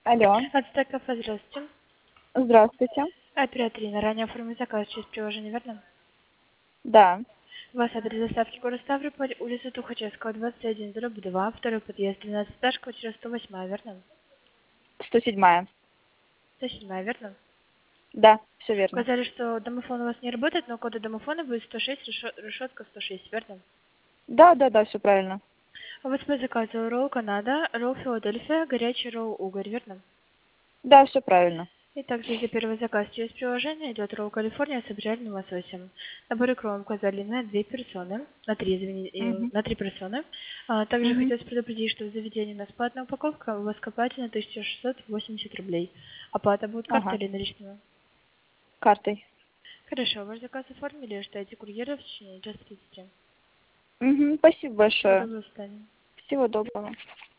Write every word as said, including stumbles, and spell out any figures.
Алло, Ацтек кафе, здравствуйте. здравствуйте. Оператор Ирина, ранее оформил заказ через приложение, верно? Да, У вас адрес доставки город Ставрополь, улица Тухачевского, двадцать один, дробь два, второй подъезд, двенадцать этаж, квартира сто восемь, верно? сто седьмая. сто семь, верно? Да, все верно. Сказали, что домофон у вас не работает, но код домофона будет сто шесть, решо- решетка сто шесть, верно? Да, да, да, все правильно. У вас по заказу ролл Канада, ролл Филадельфия, горячий ролл Угорь, верно? Да, все правильно. Итак, здесь за первый заказ через приложение идет ролл Калифорния с обжаренным лососем. Набор икру указали на две персоны, на три, извини, э, Угу. на три персоны. А, также Угу. хотелось предупредить, что в заведении у нас платная упаковка, у вас на тысяча шестьсот восемьдесят рублей. Оплата будет картой Ага, или наличными? картой. Хорошо, ваш заказ оформили, ждайте курьера в течение часа тридцати. Угу, спасибо Всего большое. доброго, до свидания. Всего доброго.